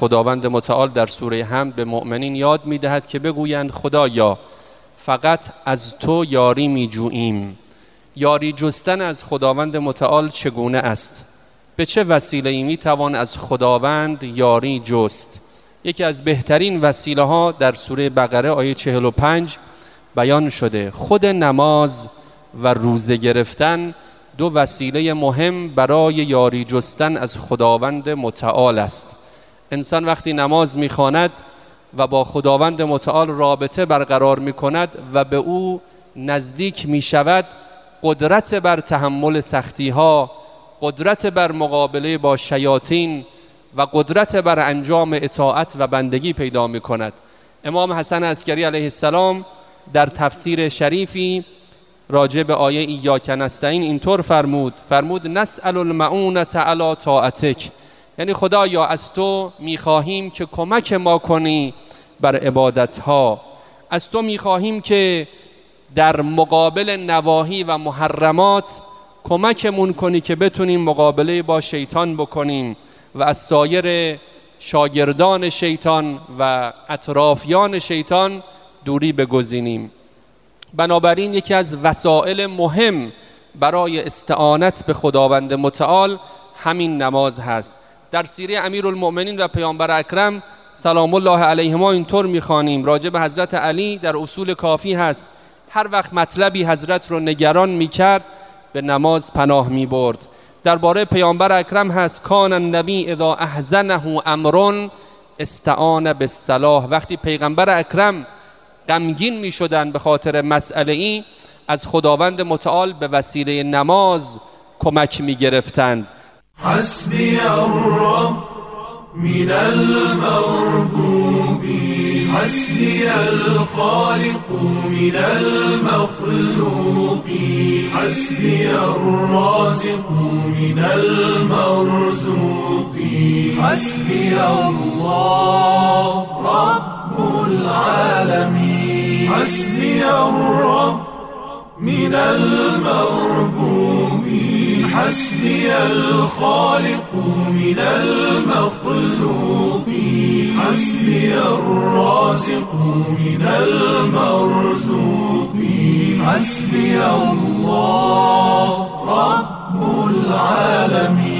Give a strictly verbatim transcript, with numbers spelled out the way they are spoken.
خداوند متعال در سوره حمد به مؤمنین یاد می‌دهد که بگویند خدایا فقط از تو یاری می‌جوییم. یاری جستن از خداوند متعال چگونه است؟ به چه وسیله‌ای می‌توان از خداوند یاری جست؟ یکی از بهترین وسیله ها در سوره بقره آیه چهل و پنج بیان شده. خود نماز و روزه گرفتن دو وسیله مهم برای یاری جستن از خداوند متعال است. انسان وقتی نماز می‌خواند و با خداوند متعال رابطه برقرار می‌کند و به او نزدیک می‌شود، قدرت بر تحمل سختی‌ها، قدرت بر مقابله با شیاطین و قدرت بر انجام اطاعت و بندگی پیدا می‌کند. امام حسن عسکری علیه السلام در تفسیر شریفی راجع به آیه ایاک نستعین اینطور فرمود فرمود نسأل المعونة علی طاعتک، یعنی خدایا از تو میخواهیم که کمک ما کنی بر عبادتها، از تو میخواهیم که در مقابل نواهی و محرمات کمکمون کنی که بتونیم مقابله با شیطان بکنیم و از سایر شاگردان شیطان و اطرافیان شیطان دوری بگزینیم. بنابراین یکی از وسایل مهم برای استعانت به خداوند متعال همین نماز هست. در سیره امیرالمؤمنین و پیامبر اکرم سلام الله علیهما اینطور میخوانیم راجع به حضرت علی در اصول کافی هست، هر وقت مطلبی حضرت رو نگران میکرد به نماز پناه میبرد. درباره پیامبر اکرم هست کان النبی اذا احزنه امر استعان بالصلاة، وقتی پیغمبر اکرم غمگین می شدن به خاطر مسئله ای از خداوند متعال به وسیله نماز کمک می گرفتند. حسبی الرب من المربوب حسبی الخالق من المخلوق حسبی الرازق من المرزوق حسبی الله رب العالمین حسبی الرب من المربوبین حسبی الخالق من المخلوقین حسبی الرازق من المرزوقین حسبی الله رب العالمین.